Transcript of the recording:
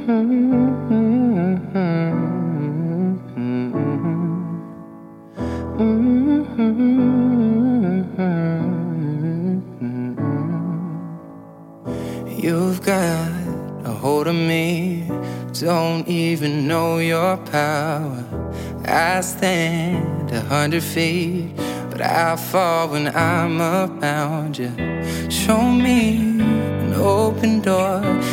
You've got a hold of me, don't even know your power. I stand 100 feet, but I fall when I'm around you. Show me an open door